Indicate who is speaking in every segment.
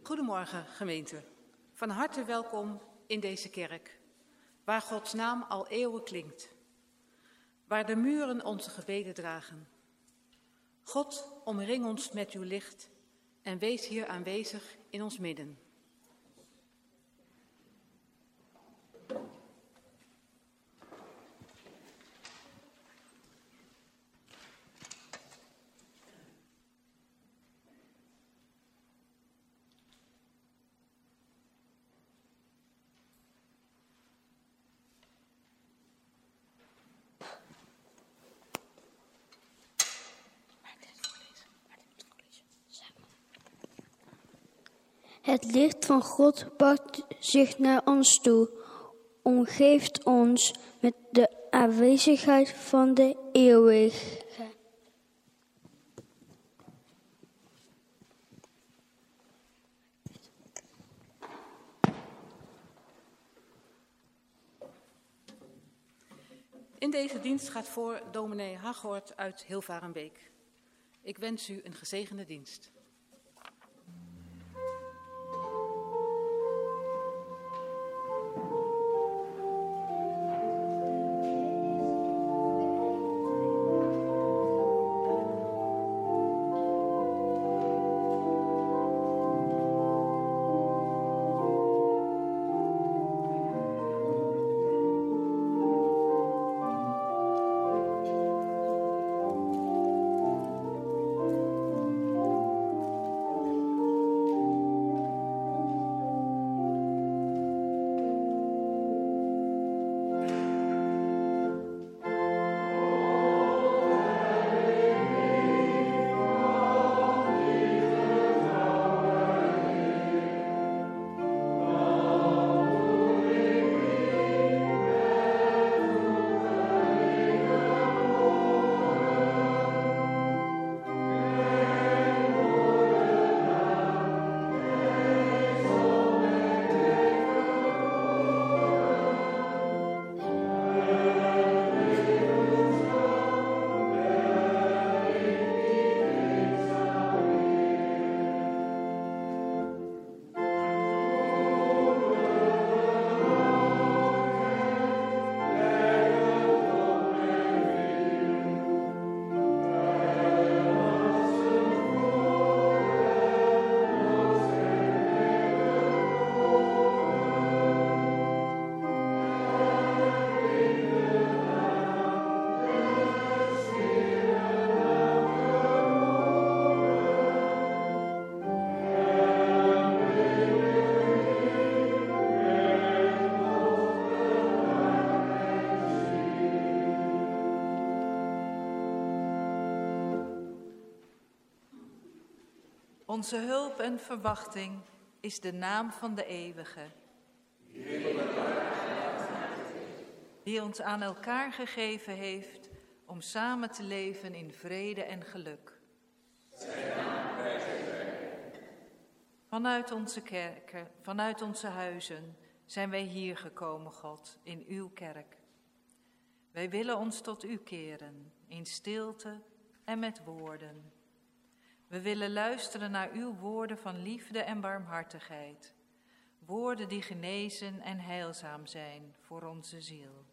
Speaker 1: Goedemorgen, gemeente. Van harte welkom in deze kerk, waar Gods naam al eeuwen klinkt. Waar de muren onze gebeden dragen. God, omring ons met uw licht en wees hier aanwezig in ons midden.
Speaker 2: Het licht van God buigt zich naar ons toe, omgeeft ons met de aanwezigheid van de eeuwige.
Speaker 1: In deze dienst gaat voor dominee Haghoort uit Hilvarenbeek. Ik wens u een gezegende dienst.
Speaker 3: Onze hulp en verwachting is de naam van de Eeuwige, die ons aan elkaar gegeven heeft om samen te leven in vrede en geluk. Vanuit onze kerken, vanuit onze huizen zijn wij hier gekomen, God, in uw kerk. Wij willen ons tot u keren, in stilte en met woorden. We willen luisteren naar uw woorden van liefde en barmhartigheid. Woorden die genezen en heilzaam zijn voor onze ziel.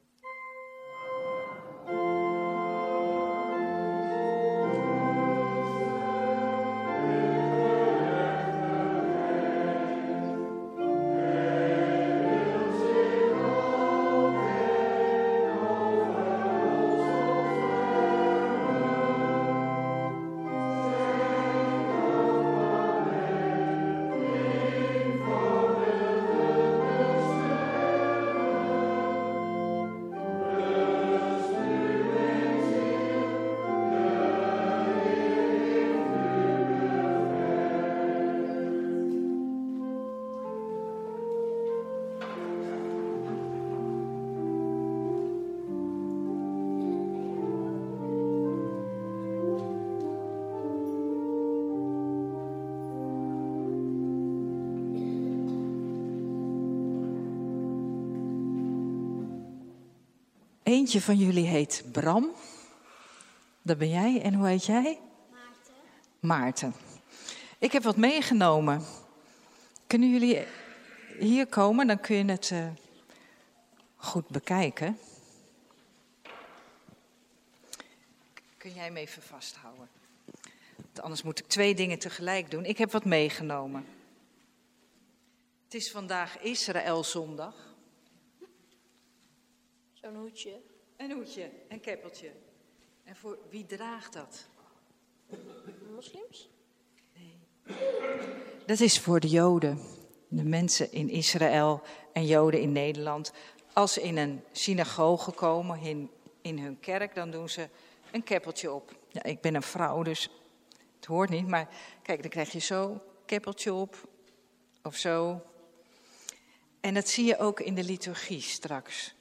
Speaker 4: Eentje van jullie heet Bram. Dat ben jij. En hoe heet jij?
Speaker 2: Maarten.
Speaker 4: Maarten. Ik heb wat meegenomen. Kunnen jullie hier komen? Dan kun je het goed bekijken. Kun jij hem even vasthouden? Want anders moet ik 2 dingen tegelijk doen. Ik heb wat meegenomen. Het is vandaag Israëlzondag.
Speaker 2: Zo'n hoedje.
Speaker 4: Een hoedje, een keppeltje. En voor wie draagt dat?
Speaker 2: Moslims?
Speaker 4: Nee. Dat is voor de Joden. De mensen in Israël en Joden in Nederland. Als ze in een synagoge komen, in hun kerk, dan doen ze een keppeltje op. Ja, ik ben een vrouw, dus het hoort niet. Maar kijk, dan krijg je zo keppeltje op. Of zo. En dat zie je ook in de liturgie straks.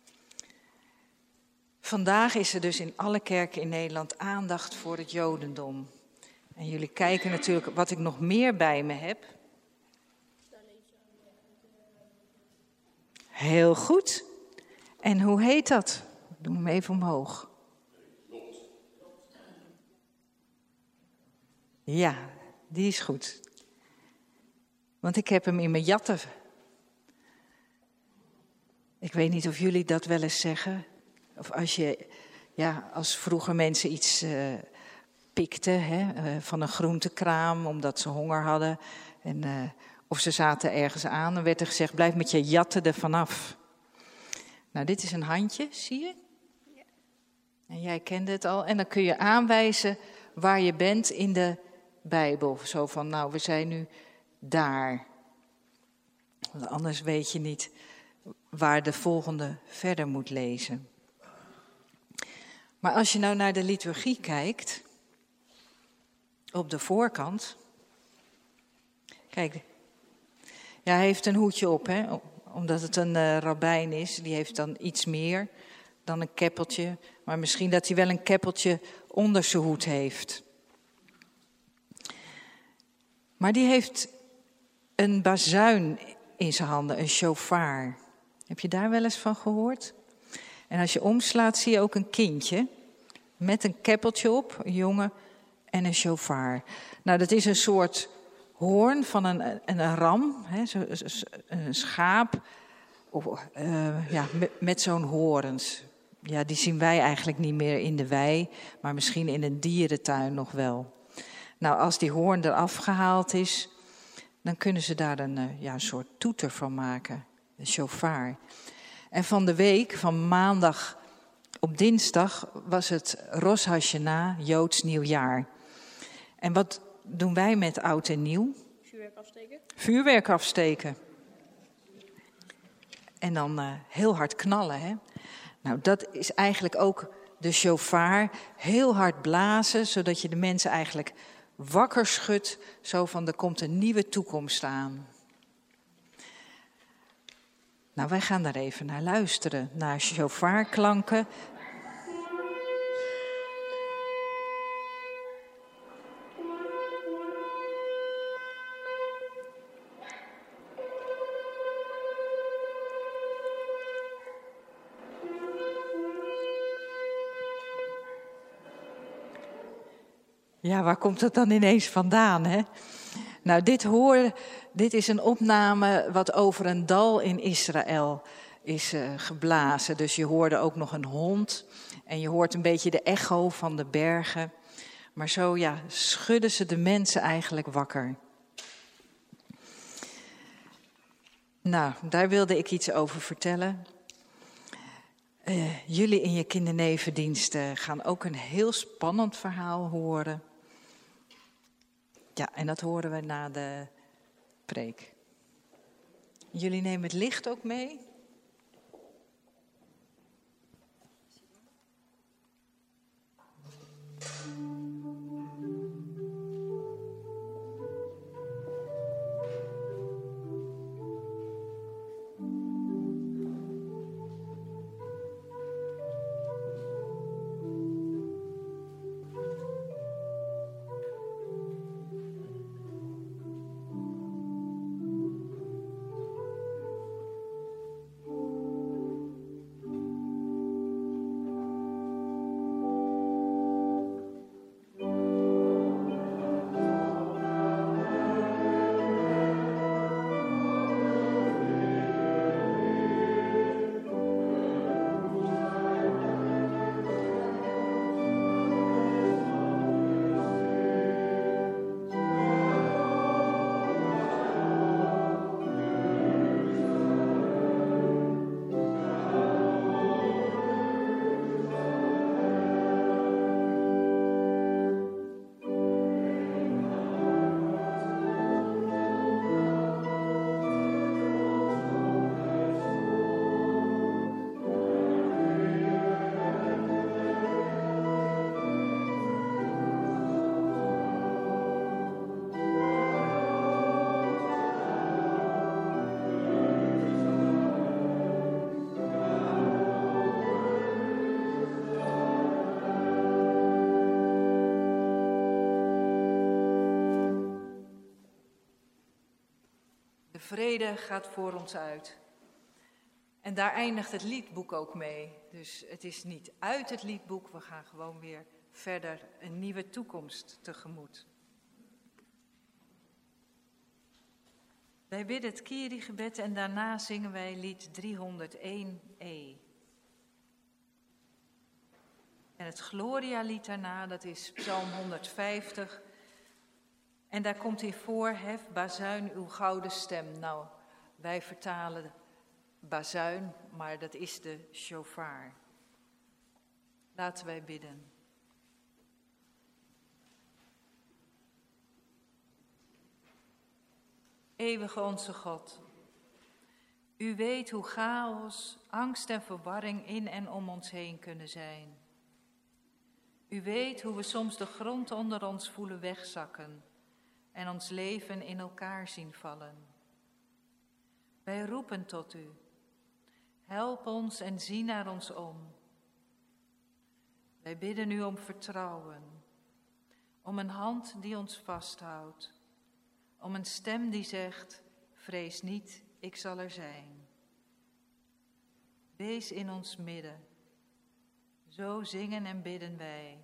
Speaker 4: Vandaag is er dus in alle kerken in Nederland aandacht voor het Jodendom. En jullie kijken natuurlijk wat ik nog meer bij me heb. Heel goed. En hoe heet dat? Doe hem even omhoog. Ja, die is goed. Want ik heb hem in mijn jatten. Ik weet niet of jullie dat wel eens zeggen. Of als vroeger mensen iets pikten van een groentekraam omdat ze honger hadden. Of ze zaten ergens aan, dan werd er gezegd, blijf met je jatten er vanaf. Nou, dit is een handje, zie je? Ja. En jij kende het al. En dan kun je aanwijzen waar je bent in de Bijbel. Zo van, nou, we zijn nu daar. Want anders weet je niet waar de volgende verder moet lezen. Maar als je nou naar de liturgie kijkt, op de voorkant, kijk, ja, hij heeft een hoedje op, omdat het een rabbijn is. Die heeft dan iets meer dan een keppeltje, maar misschien dat hij wel een keppeltje onder zijn hoed heeft. Maar die heeft een bazuin in zijn handen, een shofar. Heb je daar wel eens van gehoord? En als je omslaat zie je ook een kindje met een keppeltje op, een jongen en een shofar. Nou, dat is een soort hoorn van een ram, een schaap, met zo'n horens. Ja, die zien wij eigenlijk niet meer in de wei, maar misschien in een dierentuin nog wel. Nou, als die hoorn eraf gehaald is, dan kunnen ze daar een soort toeter van maken, een shofar. En van de week, van maandag op dinsdag, was het Rosh Hashanah, Joods nieuwjaar. En wat doen wij met oud en nieuw?
Speaker 2: Vuurwerk afsteken.
Speaker 4: Vuurwerk afsteken. En dan heel hard knallen, hè? Nou, dat is eigenlijk ook de shofar. Heel hard blazen, zodat je de mensen eigenlijk wakker schudt. Zo van, er komt een nieuwe toekomst aan. Nou, wij gaan daar even naar luisteren, naar shofarklanken. Ja, waar komt het dan ineens vandaan, hè? Nou, dit is een opname wat over een dal in Israël is geblazen. Dus je hoorde ook nog een hond en je hoort een beetje de echo van de bergen. Maar zo schudden ze de mensen eigenlijk wakker. Nou, daar wilde ik iets over vertellen. Jullie in je kindernevendiensten gaan ook een heel spannend verhaal horen. Ja, en dat horen we na de preek. Jullie nemen het licht ook mee?
Speaker 3: De vrede gaat voor ons uit. En daar eindigt het liedboek ook mee. Dus het is niet uit het liedboek, we gaan gewoon weer verder een nieuwe toekomst tegemoet. Wij bidden het Kyrie-gebed en daarna zingen wij lied 301e. En het Gloria-lied daarna, dat is Psalm 150. En daar komt in voor, hef bazuin uw gouden stem. Nou, wij vertalen bazuin, maar dat is de shofar. Laten wij bidden. Eeuwige onze God, u weet hoe chaos, angst en verwarring in en om ons heen kunnen zijn. U weet hoe we soms de grond onder ons voelen wegzakken en ons leven in elkaar zien vallen. Wij roepen tot u. Help ons en zie naar ons om. Wij bidden u om vertrouwen, om een hand die ons vasthoudt, om een stem die zegt, vrees niet, ik zal er zijn. Wees in ons midden, zo zingen en bidden wij.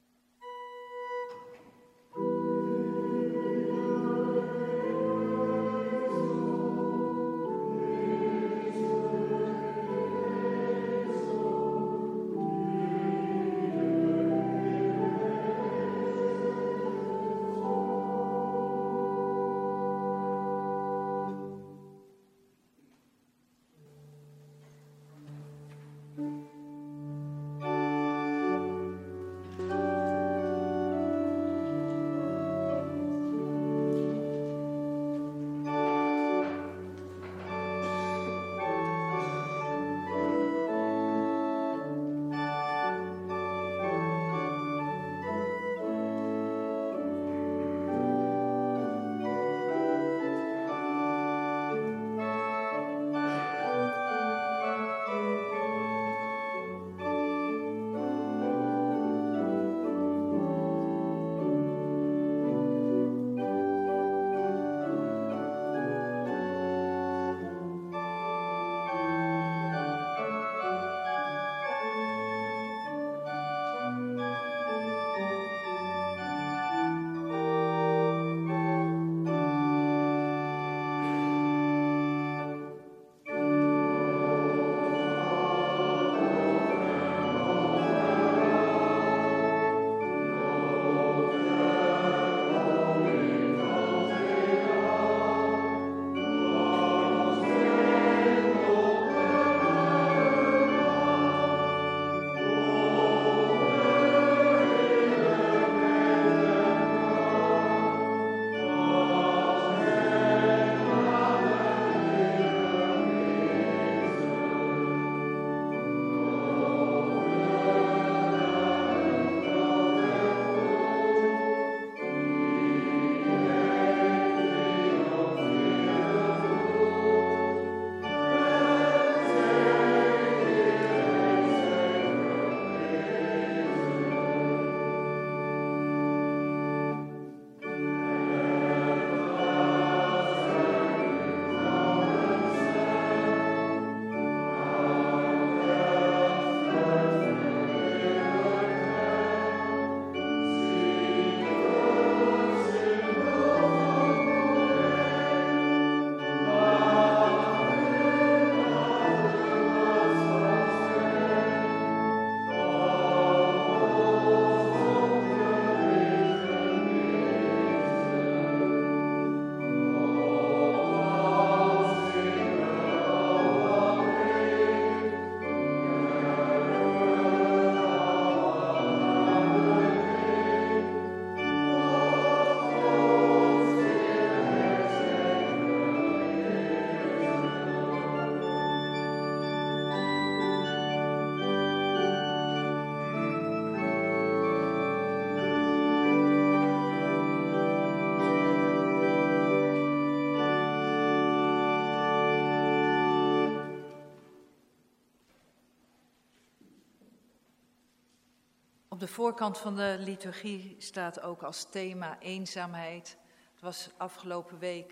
Speaker 3: Op de voorkant van de liturgie staat ook als thema eenzaamheid. Het was afgelopen week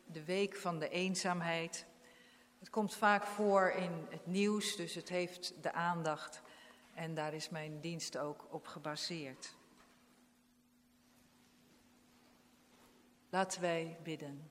Speaker 3: de week van de eenzaamheid. Het komt vaak voor in het nieuws, dus het heeft de aandacht. En daar is mijn dienst ook op gebaseerd. Laten wij bidden.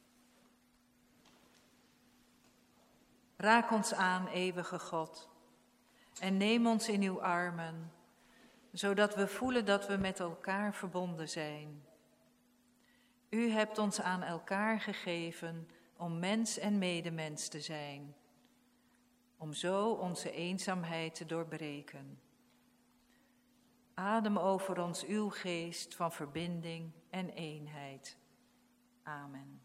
Speaker 3: Raak ons aan, eeuwige God, en neem ons in uw armen, zodat we voelen dat we met elkaar verbonden zijn. U hebt ons aan elkaar gegeven om mens en medemens te zijn, om zo onze eenzaamheid te doorbreken. Adem over ons uw geest van verbinding en eenheid. Amen.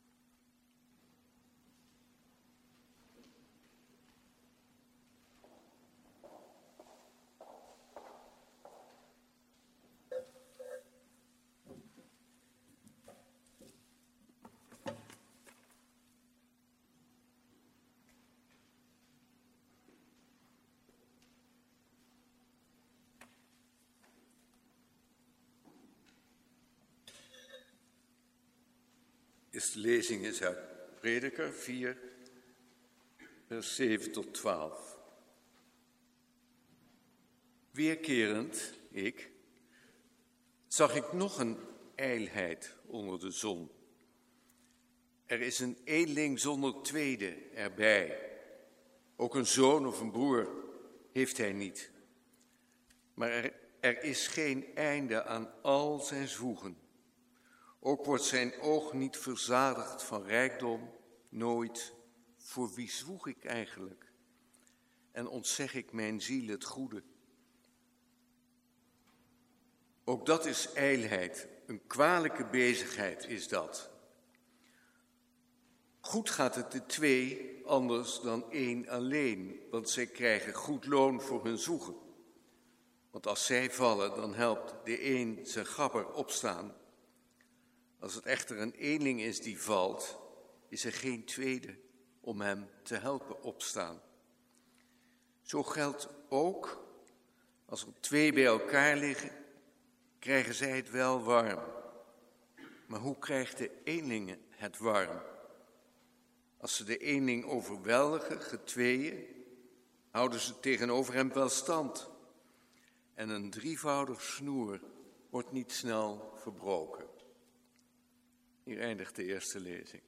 Speaker 5: De lezing is uit Prediker 4, vers 7 tot 12. Weerkerend, zag ik nog een ijlheid onder de zon. Er is een eenling zonder tweede erbij. Ook een zoon of een broer heeft hij niet. Maar er is geen einde aan al zijn zwoegen. Ook wordt zijn oog niet verzadigd van rijkdom, nooit. Voor wie zwoeg ik eigenlijk? En ontzeg ik mijn ziel het goede? Ook dat is ijlheid, een kwalijke bezigheid is dat. Goed gaat het de twee, anders dan één alleen, want zij krijgen goed loon voor hun zwoegen. Want als zij vallen, dan helpt de een zijn gabber opstaan. Als het echter een eenling is die valt, is er geen tweede om hem te helpen opstaan. Zo geldt ook, als er twee bij elkaar liggen, krijgen zij het wel warm. Maar hoe krijgt de eenling het warm? Als ze de eenling overweldigen, getweeën, houden ze tegenover hem wel stand. En een drievoudig snoer wordt niet snel verbroken. Hier eindigt de eerste lezing.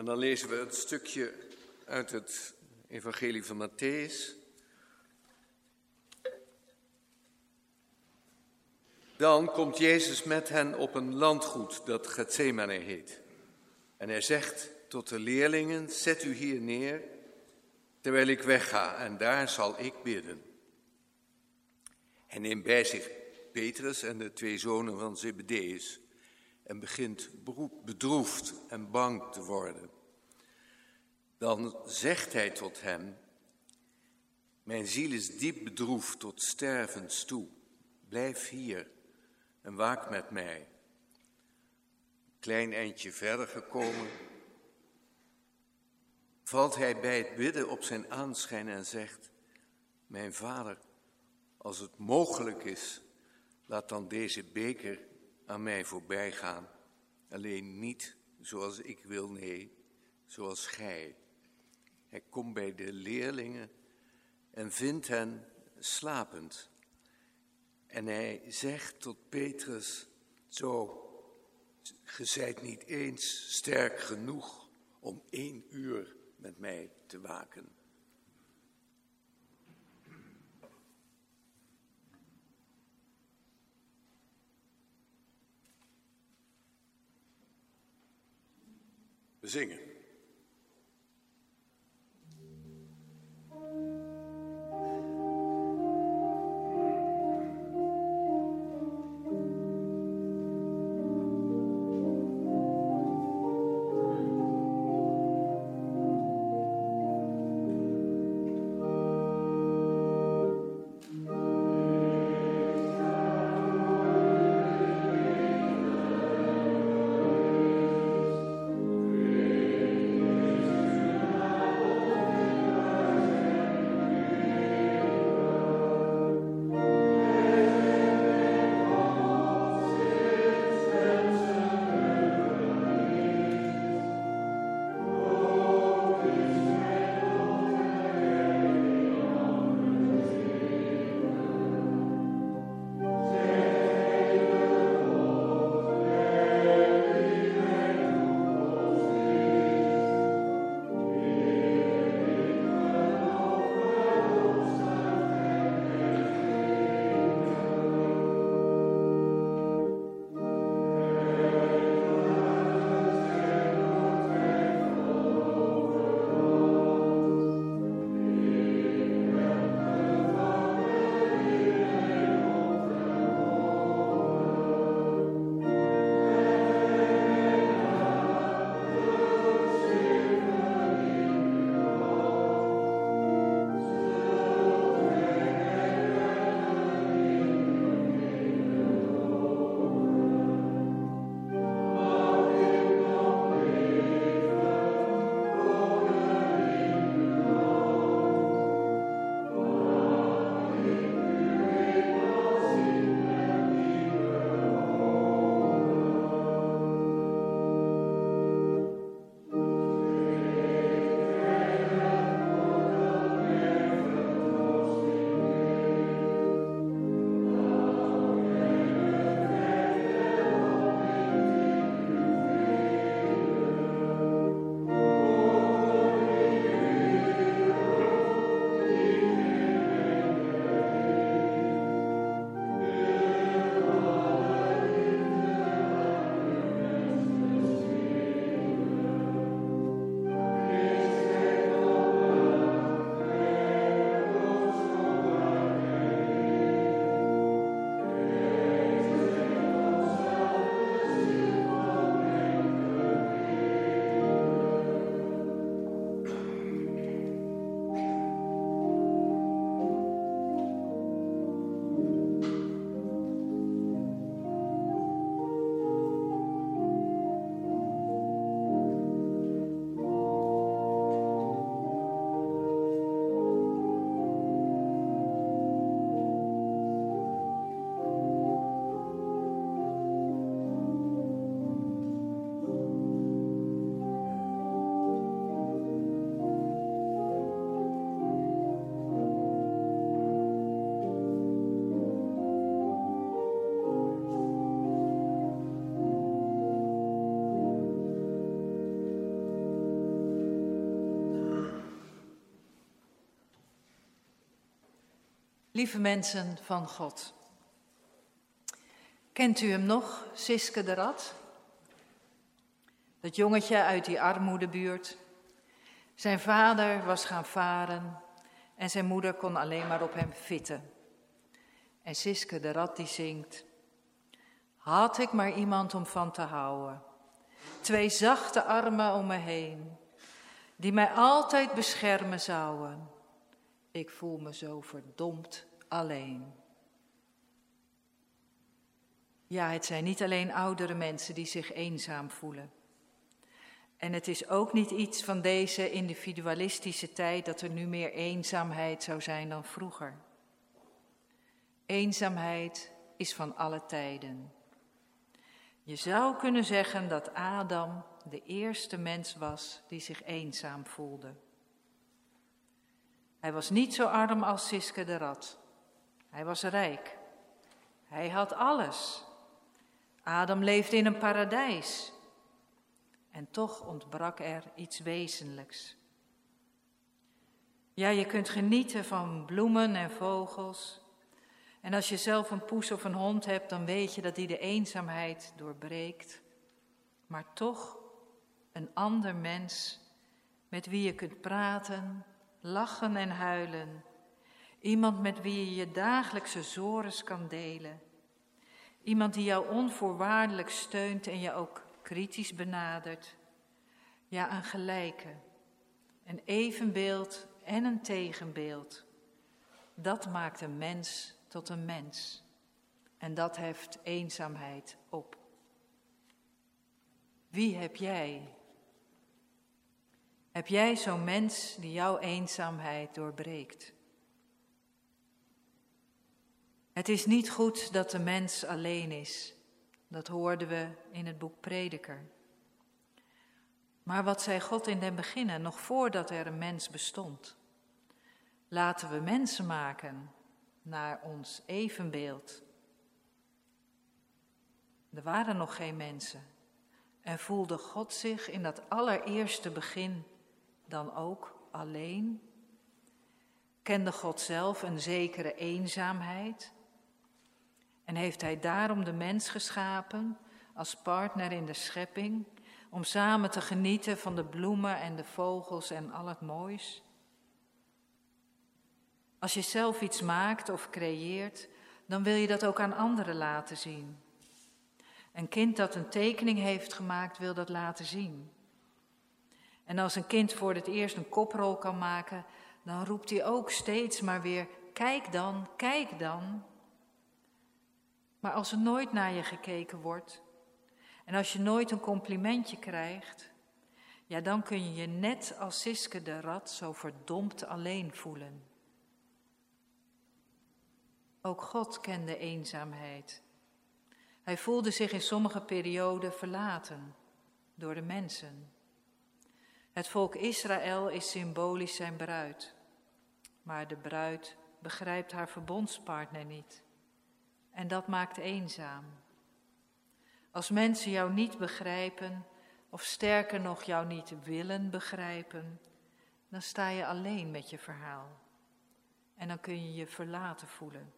Speaker 5: En dan lezen we het stukje uit het Evangelie van Mattheüs. Dan komt Jezus met hen op een landgoed dat Getsemane heet. En hij zegt tot de leerlingen, zet u hier neer, terwijl ik wegga, en daar zal ik bidden. Hij neemt bij zich Petrus en de 2 zonen van Zebedeus en begint bedroefd en bang te worden. Dan zegt hij tot hem, mijn ziel is diep bedroefd tot stervens toe. Blijf hier en waak met mij. Een klein eindje verder gekomen, valt hij bij het bidden op zijn aanschijn en zegt, mijn vader, als het mogelijk is, laat dan deze beker aan mij voorbij gaan. Alleen niet zoals ik wil, nee, zoals gij. Hij komt bij de leerlingen en vindt hen slapend. En hij zegt tot Petrus, zo, ge zijt niet eens sterk genoeg om 1 uur met mij te waken. We zingen.
Speaker 3: Lieve mensen van God, kent u hem nog, Siske de Rat? Dat jongetje uit die armoedebuurt. Zijn vader was gaan varen en zijn moeder kon alleen maar op hem vitten. En Siske de Rat die zingt: had ik maar iemand om van te houden, 2 zachte armen om me heen, die mij altijd beschermen zouden. Ik voel me zo verdomd alleen. Ja, het zijn niet alleen oudere mensen die zich eenzaam voelen. En het is ook niet iets van deze individualistische tijd dat er nu meer eenzaamheid zou zijn dan vroeger. Eenzaamheid is van alle tijden. Je zou kunnen zeggen dat Adam de eerste mens was die zich eenzaam voelde. Hij was niet zo arm als Siske de Rat. Hij was rijk. Hij had alles. Adam leefde in een paradijs. En toch ontbrak er iets wezenlijks. Ja, je kunt genieten van bloemen en vogels. En als je zelf een poes of een hond hebt, dan weet je dat die de eenzaamheid doorbreekt. Maar toch een ander mens met wie je kunt praten, lachen en huilen. Iemand met wie je je dagelijkse zores kan delen. Iemand die jou onvoorwaardelijk steunt en je ook kritisch benadert. Ja, een gelijke, een evenbeeld en een tegenbeeld. Dat maakt een mens tot een mens. En dat heft eenzaamheid op. Wie heb jij? Heb jij zo'n mens die jouw eenzaamheid doorbreekt? Het is niet goed dat de mens alleen is. Dat hoorden we in het boek Prediker. Maar wat zei God in den beginnen, nog voordat er een mens bestond? Laten we mensen maken naar ons evenbeeld. Er waren nog geen mensen. En voelde God zich in dat allereerste begin dan ook alleen? Kende God zelf een zekere eenzaamheid? En heeft hij daarom de mens geschapen als partner in de schepping, om samen te genieten van de bloemen en de vogels en al het moois? Als je zelf iets maakt of creëert, dan wil je dat ook aan anderen laten zien. Een kind dat een tekening heeft gemaakt, wil dat laten zien. En als een kind voor het eerst een koprol kan maken, dan roept hij ook steeds maar weer: kijk dan, kijk dan. Maar als er nooit naar je gekeken wordt en als je nooit een complimentje krijgt, ja, dan kun je je net als Siske de Rat zo verdomd alleen voelen. Ook God kende eenzaamheid. Hij voelde zich in sommige perioden verlaten door de mensen. Het volk Israël is symbolisch zijn bruid, maar de bruid begrijpt haar verbondspartner niet. En dat maakt eenzaam. Als mensen jou niet begrijpen, of sterker nog jou niet willen begrijpen, dan sta je alleen met je verhaal. En dan kun je je verlaten voelen.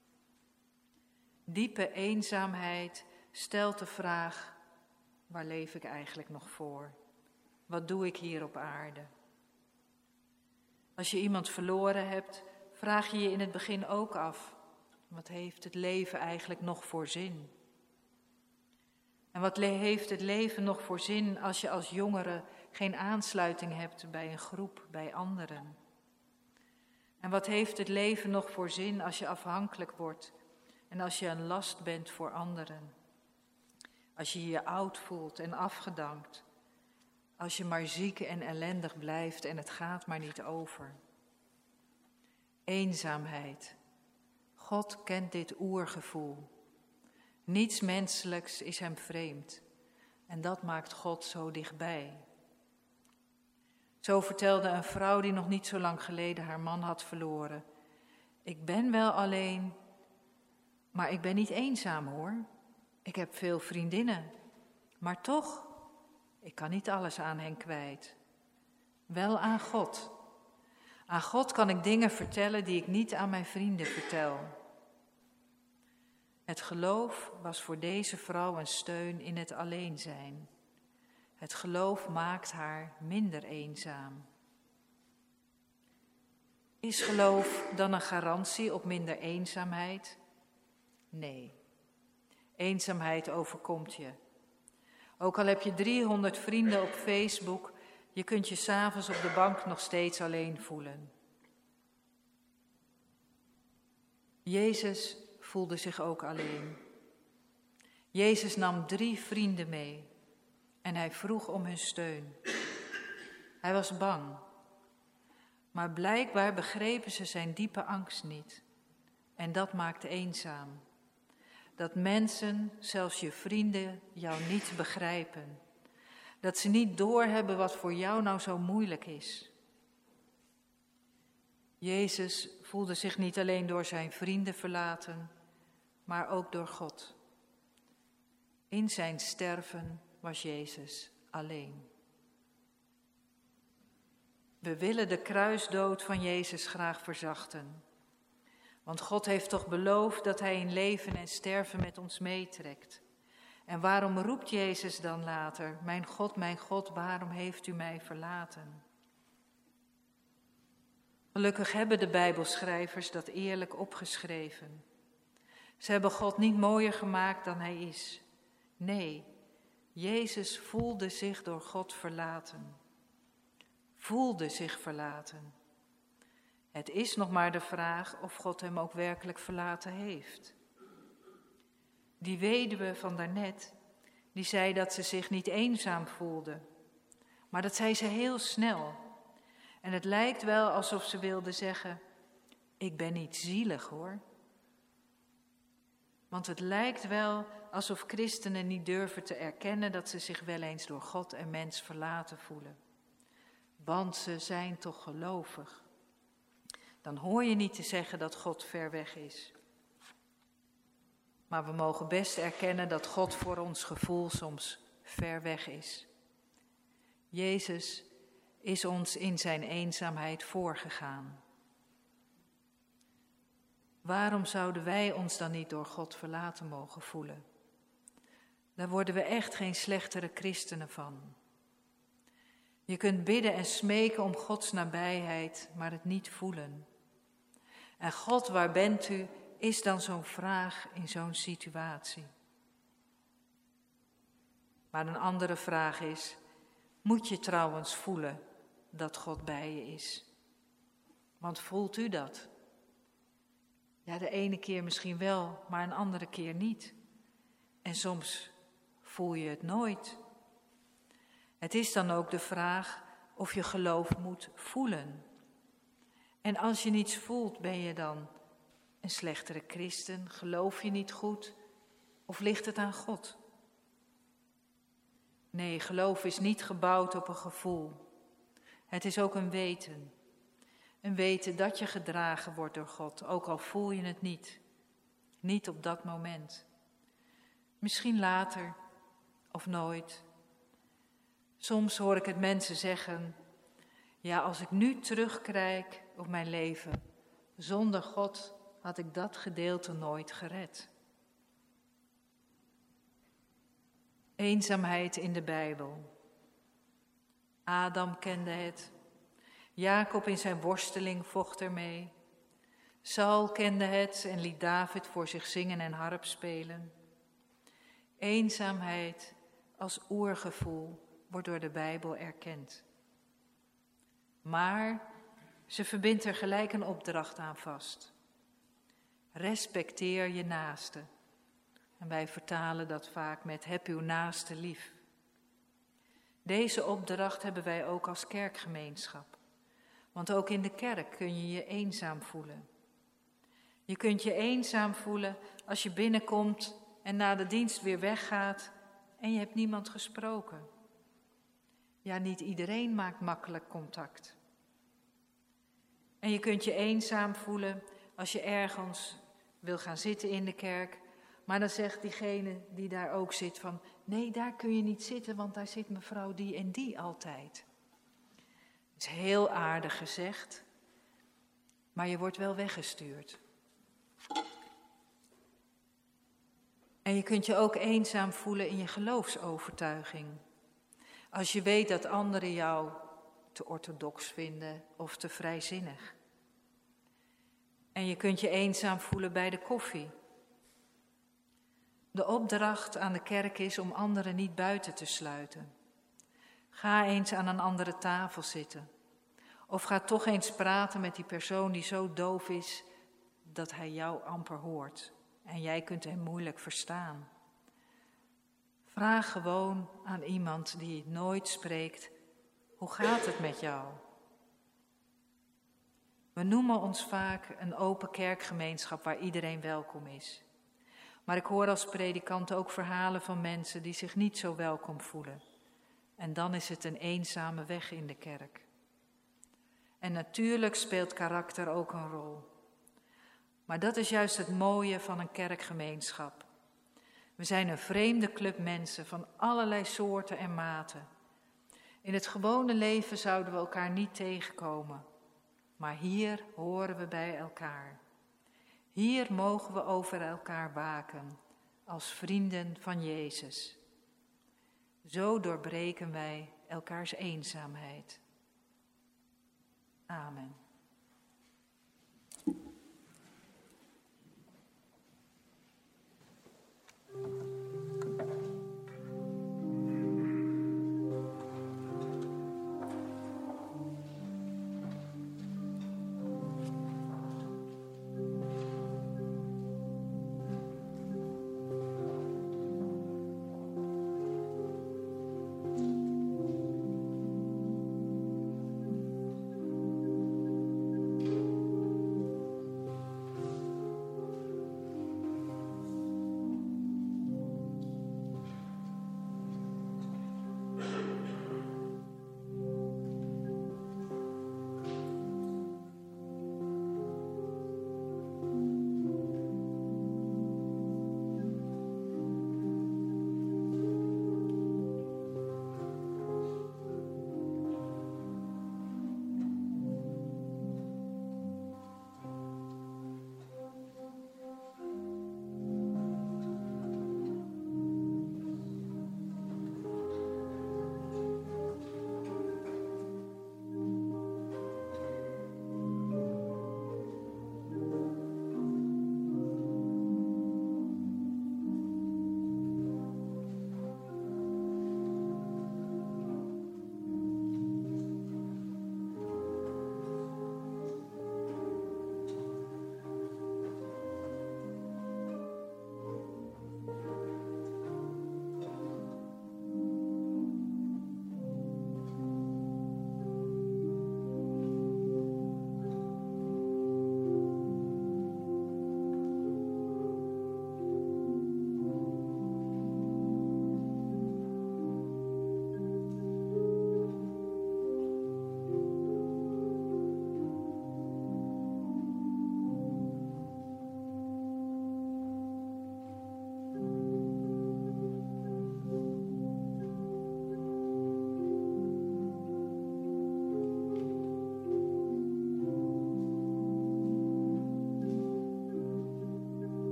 Speaker 3: Diepe eenzaamheid stelt de vraag: waar leef ik eigenlijk nog voor? Wat doe ik hier op aarde? Als je iemand verloren hebt, vraag je je in het begin ook af: wat heeft het leven eigenlijk nog voor zin? En wat heeft het leven nog voor zin als je als jongere geen aansluiting hebt bij een groep, bij anderen? En wat heeft het leven nog voor zin als je afhankelijk wordt en als je een last bent voor anderen? Als je je oud voelt en afgedankt. Als je maar ziek en ellendig blijft en het gaat maar niet over. Eenzaamheid. God kent dit oergevoel. Niets menselijks is hem vreemd. En dat maakt God zo dichtbij. Zo vertelde een vrouw die nog niet zo lang geleden haar man had verloren: ik ben wel alleen, maar ik ben niet eenzaam hoor. Ik heb veel vriendinnen, maar toch, ik kan niet alles aan hen kwijt. Wel aan God. Aan God kan ik dingen vertellen die ik niet aan mijn vrienden vertel. Het geloof was voor deze vrouw een steun in het alleen zijn. Het geloof maakt haar minder eenzaam. Is geloof dan een garantie op minder eenzaamheid? Nee. Eenzaamheid overkomt je. Ook al heb je 300 vrienden op Facebook, je kunt je 's avonds op de bank nog steeds alleen voelen. Jezus voelde zich ook alleen. Jezus nam 3 vrienden mee en hij vroeg om hun steun. Hij was bang, maar blijkbaar begrepen ze zijn diepe angst niet. En dat maakt eenzaam. Dat mensen, zelfs je vrienden, jou niet begrijpen. Dat ze niet doorhebben wat voor jou nou zo moeilijk is. Jezus voelde zich niet alleen door zijn vrienden verlaten, maar ook door God. In zijn sterven was Jezus alleen. We willen de kruisdood van Jezus graag verzachten. Want God heeft toch beloofd dat hij in leven en sterven met ons meetrekt. En waarom roept Jezus dan later, mijn God, waarom heeft u mij verlaten? Gelukkig hebben de Bijbelschrijvers dat eerlijk opgeschreven. Ze hebben God niet mooier gemaakt dan hij is. Nee, Jezus voelde zich door God verlaten. Voelde zich verlaten. Het is nog maar de vraag of God hem ook werkelijk verlaten heeft. Die weduwe van daarnet, die zei dat ze zich niet eenzaam voelde. Maar dat zei ze heel snel. En het lijkt wel alsof ze wilde zeggen, ik ben niet zielig hoor. Want het lijkt wel alsof christenen niet durven te erkennen dat ze zich wel eens door God en mens verlaten voelen. Want ze zijn toch gelovig. Dan hoor je niet te zeggen dat God ver weg is. Maar we mogen best erkennen dat God voor ons gevoel soms ver weg is. Jezus is ons in zijn eenzaamheid voorgegaan. Waarom zouden wij ons dan niet door God verlaten mogen voelen? Daar worden we echt geen slechtere christenen van. Je kunt bidden en smeken om Gods nabijheid, maar het niet voelen. En God, waar bent u, is dan zo'n vraag in zo'n situatie. Maar een andere vraag is, moet je trouwens voelen dat God bij je is? Want voelt u dat? Ja, de ene keer misschien wel, maar een andere keer niet. En soms voel je het nooit. Het is dan ook de vraag of je geloof moet voelen. En als je niets voelt, ben je dan een slechtere christen? Geloof je niet goed? Of ligt het aan God? Nee, geloof is niet gebouwd op een gevoel. Het is ook een weten. Een weten dat je gedragen wordt door God, ook al voel je het niet. Niet op dat moment. Misschien later of nooit. Soms hoor ik het mensen zeggen, ja, als ik nu terugkijk op mijn leven, zonder God had ik dat gedeelte nooit gered. Eenzaamheid in de Bijbel. Adam kende het. Jacob in zijn worsteling vocht ermee. Saul kende het en liet David voor zich zingen en harp spelen. Eenzaamheid als oergevoel wordt door de Bijbel erkend. Maar ze verbindt er gelijk een opdracht aan vast. Respecteer je naaste. En wij vertalen dat vaak met heb uw naaste lief. Deze opdracht hebben wij ook als kerkgemeenschap. Want ook in de kerk kun je je eenzaam voelen. Je kunt je eenzaam voelen als je binnenkomt en na de dienst weer weggaat en je hebt niemand gesproken. Ja, niet iedereen maakt makkelijk contact. En je kunt je eenzaam voelen als je ergens wil gaan zitten in de kerk, maar dan zegt diegene die daar ook zit van, nee, daar kun je niet zitten, want daar zit mevrouw die en die altijd. Het is heel aardig gezegd, maar je wordt wel weggestuurd. En je kunt je ook eenzaam voelen in je geloofsovertuiging. Als je weet dat anderen jou te orthodox vinden of te vrijzinnig. En je kunt je eenzaam voelen bij de koffie. De opdracht aan de kerk is om anderen niet buiten te sluiten. Ga eens aan een andere tafel zitten. Of ga toch eens praten met die persoon die zo doof is dat hij jou amper hoort. En jij kunt hem moeilijk verstaan. Vraag gewoon aan iemand die nooit spreekt, hoe gaat het met jou? We noemen ons vaak een open kerkgemeenschap waar iedereen welkom is. Maar ik hoor als predikant ook verhalen van mensen die zich niet zo welkom voelen. En dan is het een eenzame weg in de kerk. En natuurlijk speelt karakter ook een rol. Maar dat is juist het mooie van een kerkgemeenschap. We zijn een vreemde club mensen van allerlei soorten en maten. In het gewone leven zouden we elkaar niet tegenkomen. Maar hier horen we bij elkaar. Hier mogen we over elkaar waken, als vrienden van Jezus. Zo doorbreken wij elkaars eenzaamheid. Amen.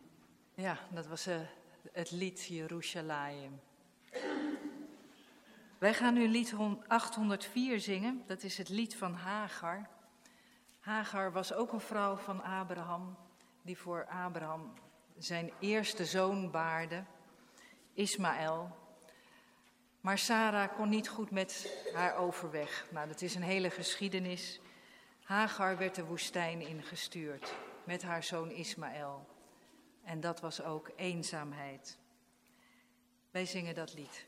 Speaker 3: Ja, dat was het lied Jeruzalem. Wij gaan nu lied 804 zingen. Dat is het lied van Hagar. Hagar was ook een vrouw van Abraham, die voor Abraham zijn eerste zoon baarde, Ismaël. Maar Sarah kon niet goed met haar overweg. Nou, dat is een hele geschiedenis. Hagar werd de woestijn ingestuurd met haar zoon Ismaël. En dat was ook eenzaamheid. Wij zingen dat lied.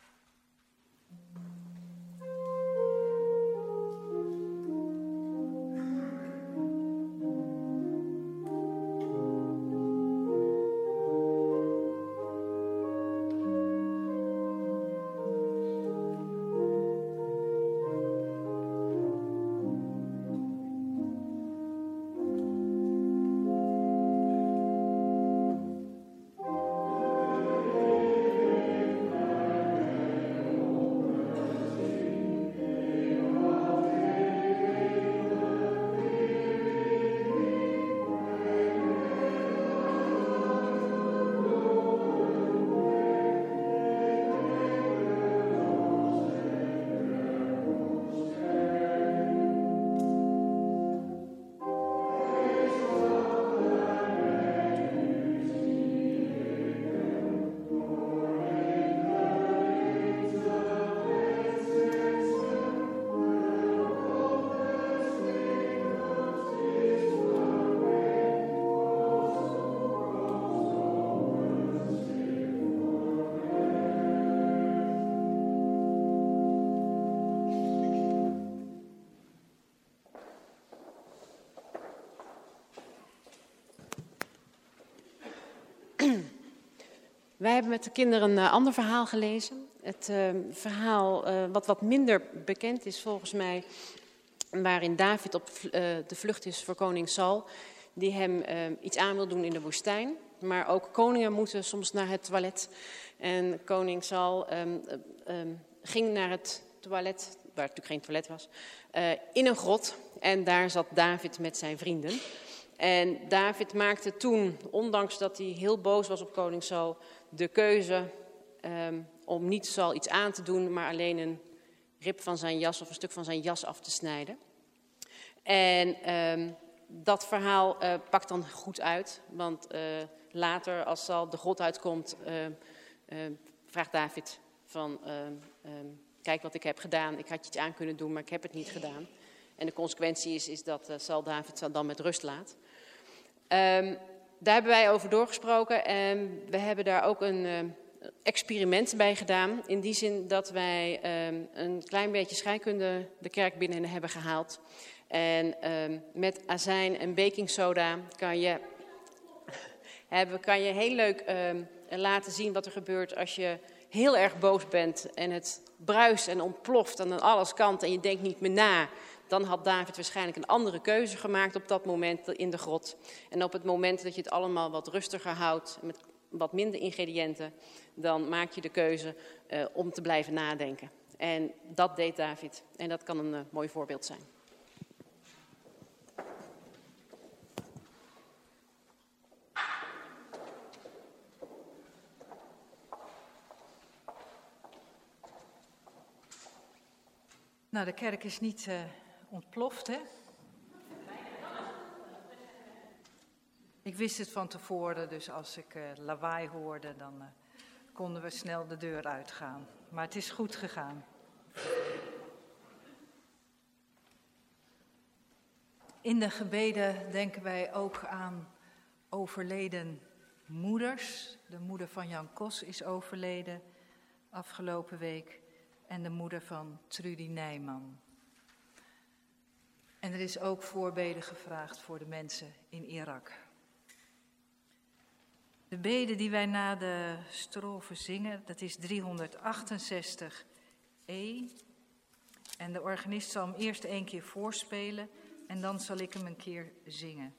Speaker 6: Wij hebben met de kinderen een ander verhaal gelezen. Het verhaal wat minder bekend is volgens mij, waarin David op de vlucht is voor koning Saul, die hem iets aan wil doen in de woestijn. Maar ook koningen moeten soms naar het toilet. En koning Saul ging naar het toilet, waar natuurlijk geen toilet was, in een grot. En daar zat David met zijn vrienden. En David maakte toen, ondanks dat hij heel boos was op koning Saul, de keuze om niet Saul iets aan te doen, maar alleen een rib van zijn jas of een stuk van zijn jas af te snijden. En dat verhaal pakt dan goed uit, want later als Saul de grot uitkomt, vraagt David van kijk wat ik heb gedaan, ik had je iets aan kunnen doen, maar ik heb het niet gedaan. En de consequentie is dat Saul David dan met rust laat. Daar hebben wij over doorgesproken en we hebben daar ook een experiment bij gedaan. In die zin dat wij een klein beetje scheikunde de kerk binnen hebben gehaald. En met azijn en baking soda kan je heel leuk laten zien wat er gebeurt als je heel erg boos bent en het bruist en ontploft en aan alles kant en je denkt niet meer na. Dan had David waarschijnlijk een andere keuze gemaakt op dat moment in de grot. En op het moment dat je het allemaal wat rustiger houdt, met wat minder ingrediënten, dan maak je de keuze om te blijven nadenken. En dat deed David. En dat kan een mooi voorbeeld zijn.
Speaker 3: Nou, de kerk is niet ontploft, hè? Ik wist het van tevoren, dus als ik lawaai hoorde, dan konden we snel de deur uitgaan. Maar het is goed gegaan. In de gebeden denken wij ook aan overleden moeders. De moeder van Jan Kos is overleden afgelopen week. En de moeder van Trudy Nijman. En er is ook voorbeden gevraagd voor de mensen in Irak. De bede die wij na de strofe zingen, dat is 368e. En de organist zal hem eerst 1 keer voorspelen en dan zal ik hem een keer zingen.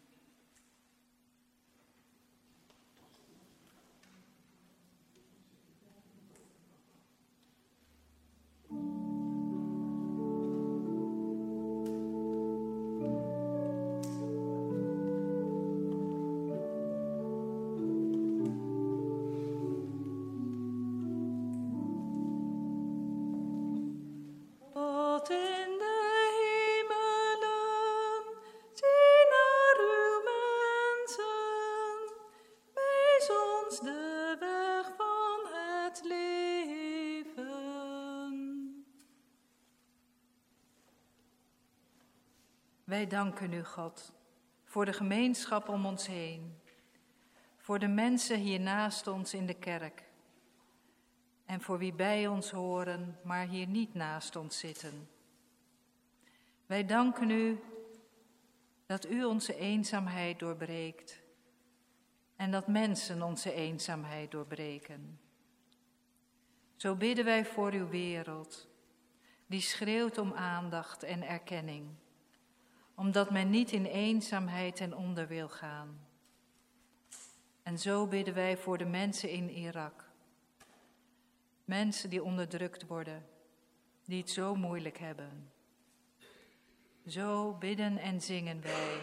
Speaker 3: Wij danken u, God, voor de gemeenschap om ons heen, voor de mensen hier naast ons in de kerk en voor wie bij ons horen, maar hier niet naast ons zitten. Wij danken u dat u onze eenzaamheid doorbreekt en dat mensen onze eenzaamheid doorbreken. Zo bidden wij voor uw wereld, die schreeuwt om aandacht en erkenning, omdat men niet in eenzaamheid ten onder wil gaan. En zo bidden wij voor de mensen in Irak, mensen die onderdrukt worden, die het zo moeilijk hebben. Zo bidden en zingen wij.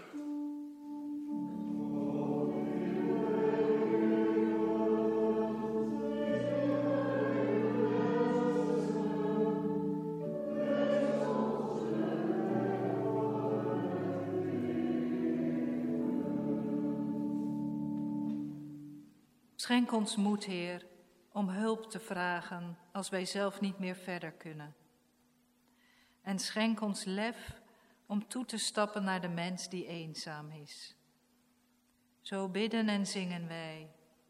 Speaker 3: Schenk ons moed, Heer, om hulp te vragen als wij zelf niet meer verder kunnen. En schenk ons lef om toe te stappen naar de mens die eenzaam is. Zo bidden en zingen wij.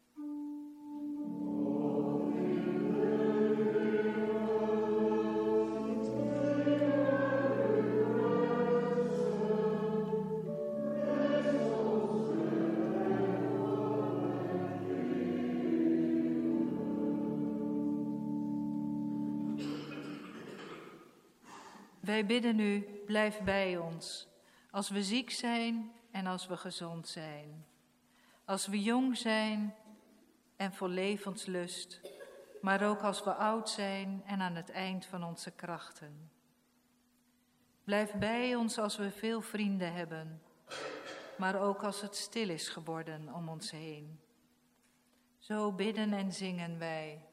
Speaker 3: Wij bidden u, blijf bij ons, als we ziek zijn en als we gezond zijn. Als we jong zijn en vol levenslust, maar ook als we oud zijn en aan het eind van onze krachten. Blijf bij ons als we veel vrienden hebben, maar ook als het stil is geworden om ons heen. Zo bidden en zingen wij.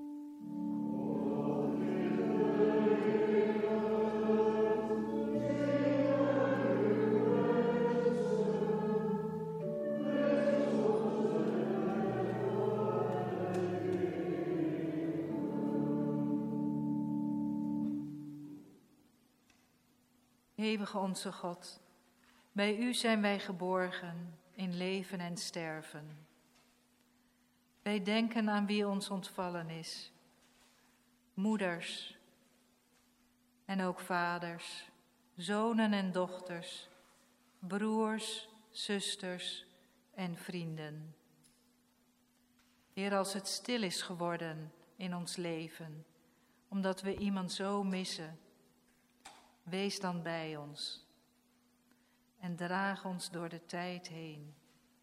Speaker 3: Eeuwige onze God, bij u zijn wij geborgen in leven en sterven. Wij denken aan wie ons ontvallen is, moeders en ook vaders, zonen en dochters, broers, zusters en vrienden. Heer, als het stil is geworden in ons leven, omdat we iemand zo missen, wees dan bij ons en draag ons door de tijd heen.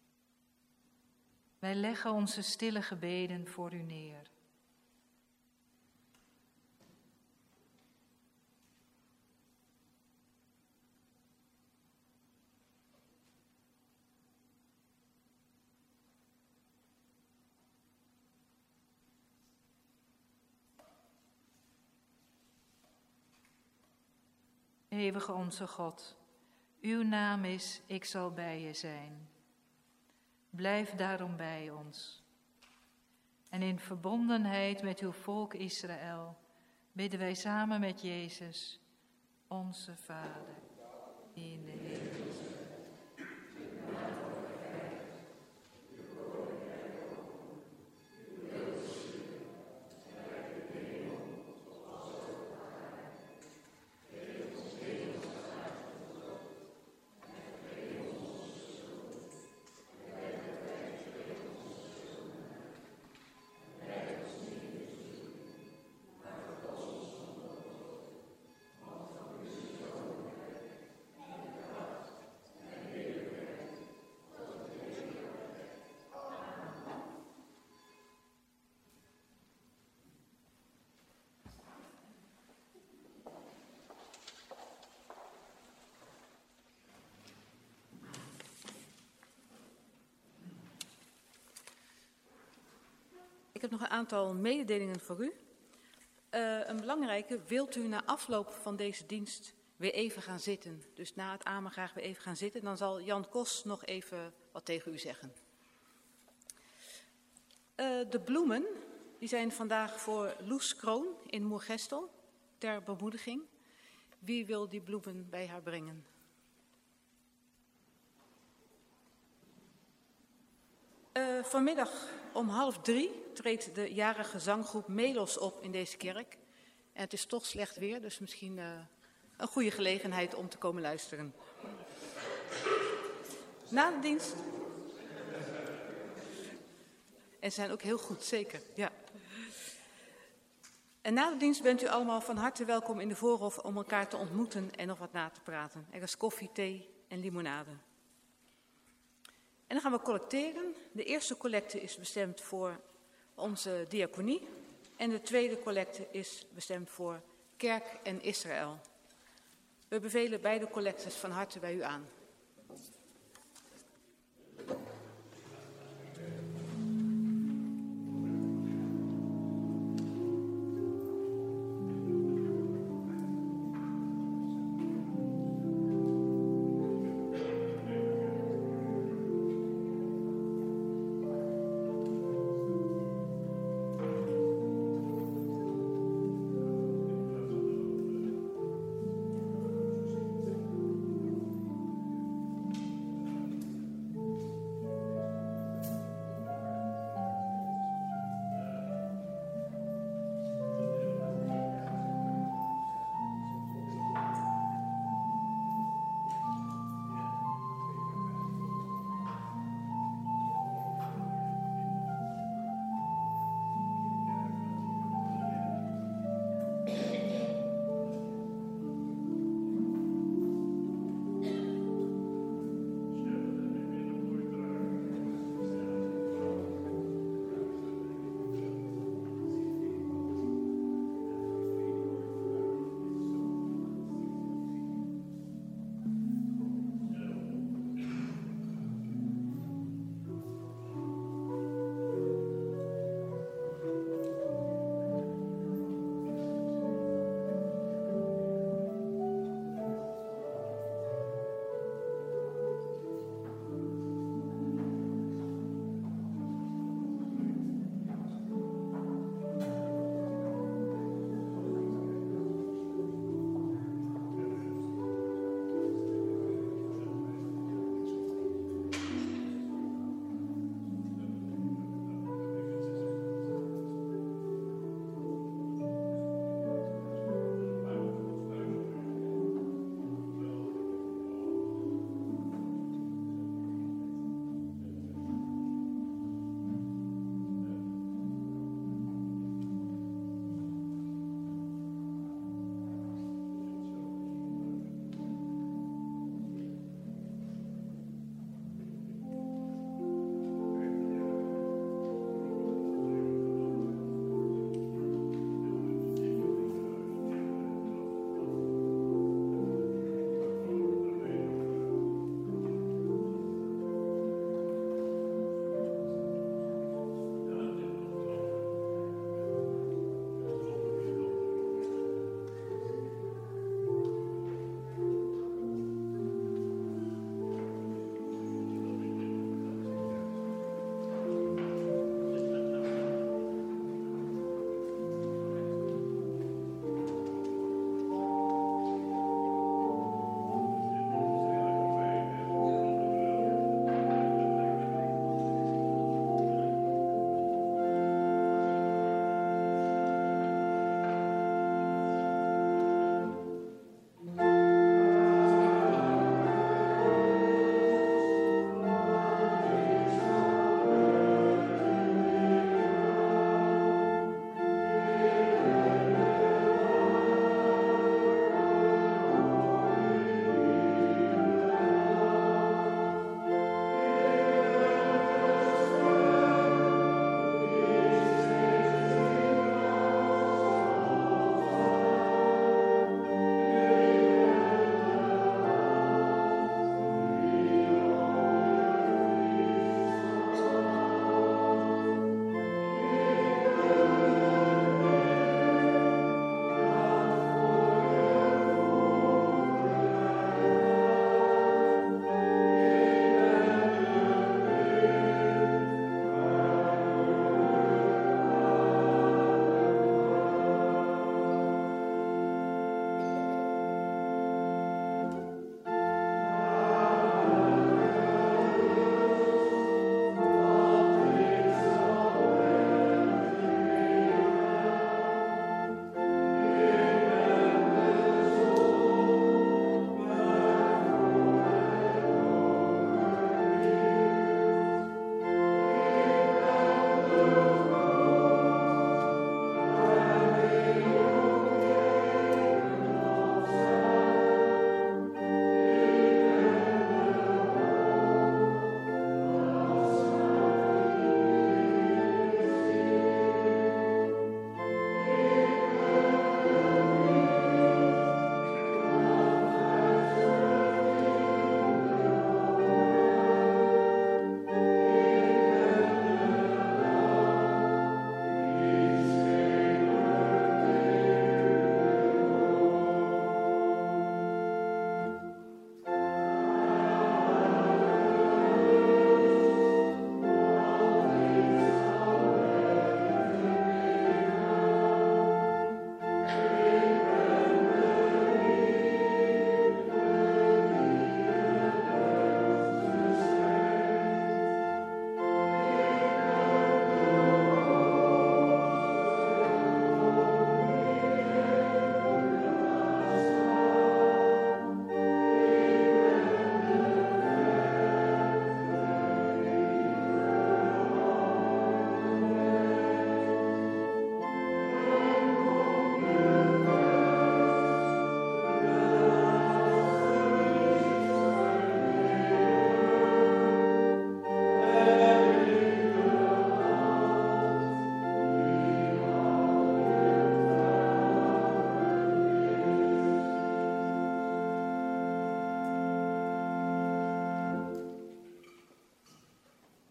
Speaker 3: Wij leggen onze stille gebeden voor u neer. Eeuwige onze God, uw naam is, ik zal bij je zijn. Blijf daarom bij ons. En in verbondenheid met uw volk Israël bidden wij samen met Jezus, onze Vader, die in de hemel is.
Speaker 1: Ik heb nog een aantal mededelingen voor u. Een belangrijke, wilt u na afloop van deze dienst weer even gaan zitten? Dus na het amen graag weer even gaan zitten. Dan zal Jan Kos nog even wat tegen u zeggen. De bloemen die zijn vandaag voor Loes Kroon in Moergestel ter bemoediging. Wie wil die bloemen bij haar brengen? Vanmiddag om 14:30 treedt de jarige zanggroep Melos op in deze kerk. En het is toch slecht weer, dus misschien een goede gelegenheid om te komen luisteren. Na de dienst. En zijn ook heel goed, zeker. Ja. En na de dienst bent u allemaal van harte welkom in de voorhof om elkaar te ontmoeten en nog wat na te praten. Er is koffie, thee en limonade. En dan gaan we collecteren. De eerste collecte is bestemd voor onze diaconie. En de tweede collecte is bestemd voor Kerk en Israël. We bevelen beide collectes van harte bij u aan.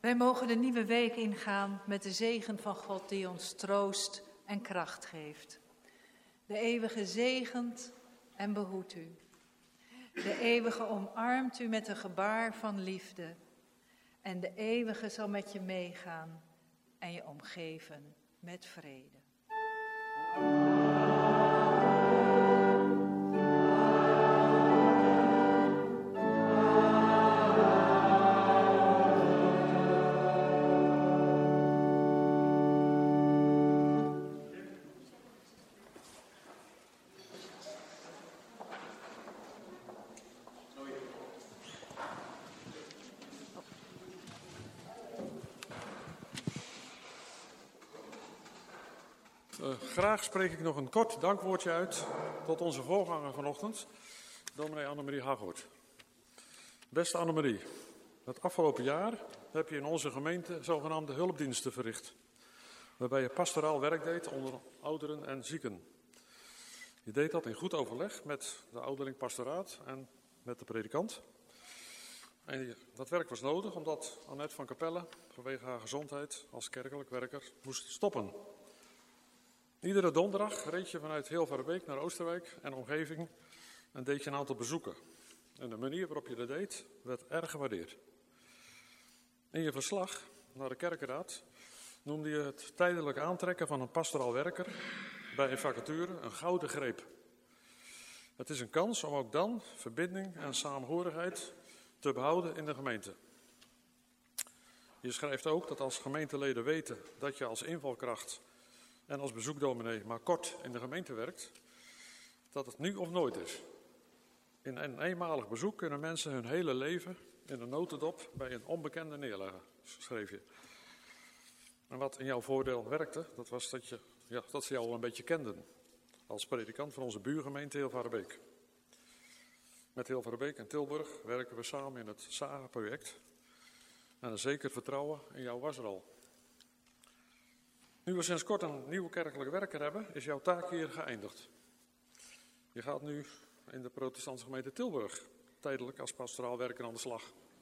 Speaker 3: Wij mogen de nieuwe week ingaan met de zegen van God die ons troost en kracht geeft. De eeuwige zegent en behoedt u. De eeuwige omarmt u met een gebaar van liefde. En de eeuwige zal met je meegaan en je omgeven met vrede.
Speaker 7: Graag spreek ik nog een kort dankwoordje uit tot onze voorganger vanochtend, dominee Annemarie Haghoort. Beste Annemarie, het afgelopen jaar heb je in onze gemeente zogenaamde hulpdiensten verricht, waarbij je pastoraal werk deed onder ouderen en zieken. Je deed dat in goed overleg met de ouderling pastoraat en met de predikant. En dat werk was nodig omdat Annette van Capelle vanwege haar gezondheid als kerkelijk werker moest stoppen. Iedere donderdag reed je vanuit Hilvarenbeek naar Oosterwijk en omgeving en deed je een aantal bezoeken. En de manier waarop je dat deed, werd erg gewaardeerd. In je verslag naar de kerkenraad noemde je het tijdelijk aantrekken van een pastoraal werker bij een vacature een gouden greep. Het is een kans om ook dan verbinding en saamhorigheid te behouden in de gemeente. Je schrijft ook dat als gemeenteleden weten dat je als invalkracht en als bezoekdominee maar kort in de gemeente werkt, dat het nu of nooit is. In een eenmalig bezoek kunnen mensen hun hele leven in een notendop bij een onbekende neerleggen, schreef je. En wat in jouw voordeel werkte, dat was dat ze jou al een beetje kenden. Als predikant van onze buurgemeente Hilvarenbeek. Met Hilvarenbeek en Tilburg werken we samen in het SAGA-project. En een zeker vertrouwen in jou was er al. Nu we sinds kort een nieuwe kerkelijke werker hebben, is jouw taak hier geëindigd. Je gaat nu in de protestantse gemeente Tilburg tijdelijk als pastoraal werker aan de slag.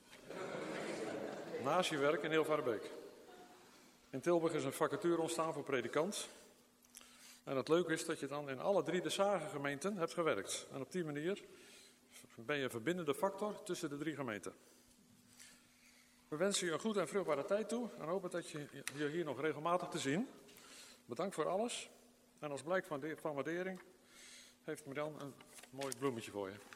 Speaker 7: Naast je werk in Hilvarenbeek. In Tilburg is een vacature ontstaan voor predikant. En het leuke is dat je dan in alle 3 de SAGA-gemeenten hebt gewerkt. En op die manier ben je een verbindende factor tussen de 3 gemeenten. We wensen je een goed en vruchtbare tijd toe en hopen dat je hier nog regelmatig te zien. Bedankt voor alles. En als blijk van waardering heeft Marianne een mooi bloemetje voor je.